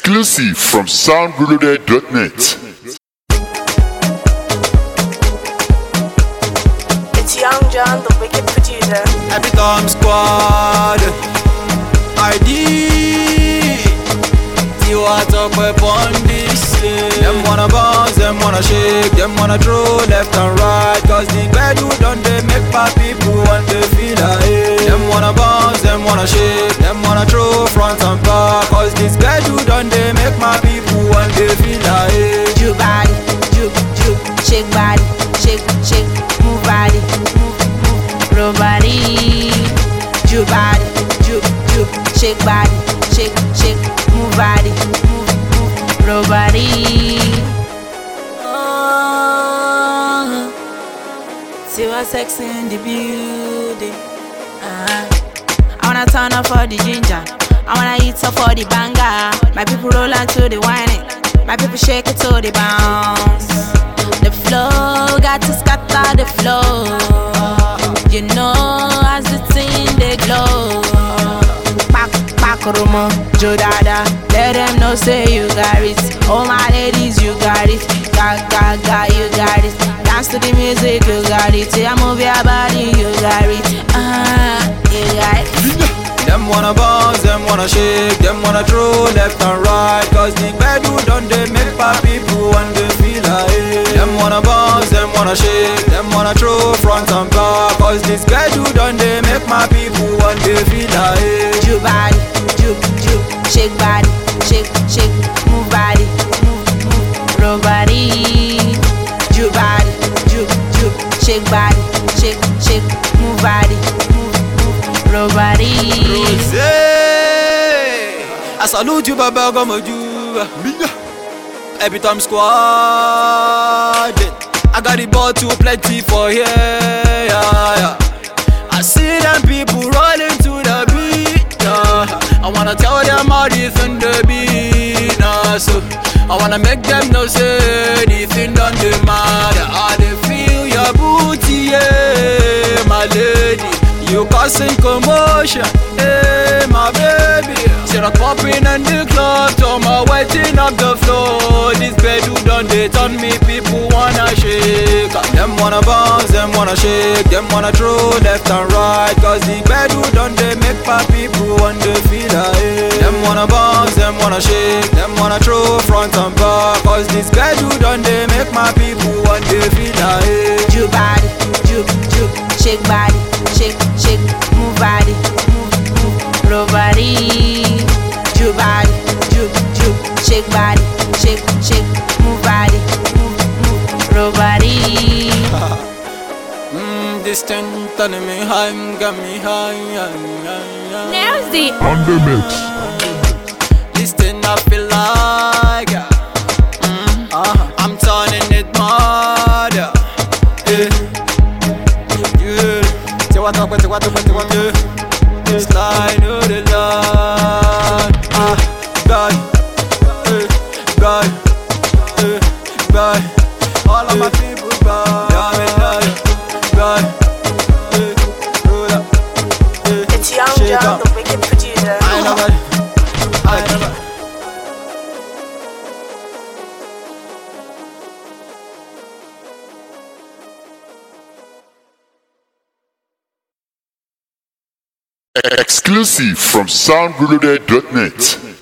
Exclusive from soundreloaded.net. It's Young John, the wicked producer. Every time squad ID you are talk upon this. Them wanna bounce, them wanna shake, them wanna throw left and right. Cause the bedu done they make my people want to feel like. Them wanna bounce, them wanna shake, them wanna throw front and back. Cause this bedu done they make my people want to feel like. Juke body, juke, shake body, shake, move body, move, roll body. Juke body, juke, shake body, shake, move body, move, roll body. See what's sexy in the building. I wanna turn up for the ginger. I wanna eat up for the banger. My people roll on to the whining. My people shake it to the bounce. The flow got to scatter the flow. You know as the thing they glow. Back Romo, Joe Dada. Let them know say you got it. All my ladies you got it. Got you got it. Dance to the music you got it. Yeah, move your body you got it. You got it. Them wanna bounce, them wanna shake, them wanna throw left and right. Cause the bedu done they make my people want to feel like. Them wanna bounce, them wanna shake, them wanna throw front and back. Cause this bedu done they make my people want to feel like. Juke body, juke, shake body, shake, move body, move, roll body. Juke body, juke, shake body, shake, move body, move, roll body. I salute you, Baba Gamaju. Every time squad, I got the ball too plenty for here. Yeah. I see them people rolling to the beat. I wanna tell them how they think the beat. So I wanna make them know say the thing done the matter. How they feel your booty, yeah, my lady. You causing commotion, hey, my baby. See that popping in the club, to my waiting up the floor. This bedu done they turn me, people wanna shake. Them wanna bounce, them wanna shake, them wanna throw left and right. Cause the bedu done they make my people want to feel like. Them wanna bounce, them wanna shake, them wanna throw front and back. Cause this bedu done they make my people want to feel like. Juke body, juke, shake body, shake, move body, move, roll body. Juke body, juke, shake body, shake, move body, move, roll body. This thing turning me high, got me high. Now's the On the mix. This thing I feel like I'm turning it mad. Slide to the line. God. All of my people, God. It's Young John, the wicked producer. I love it. Exclusive from soundreloaded.net.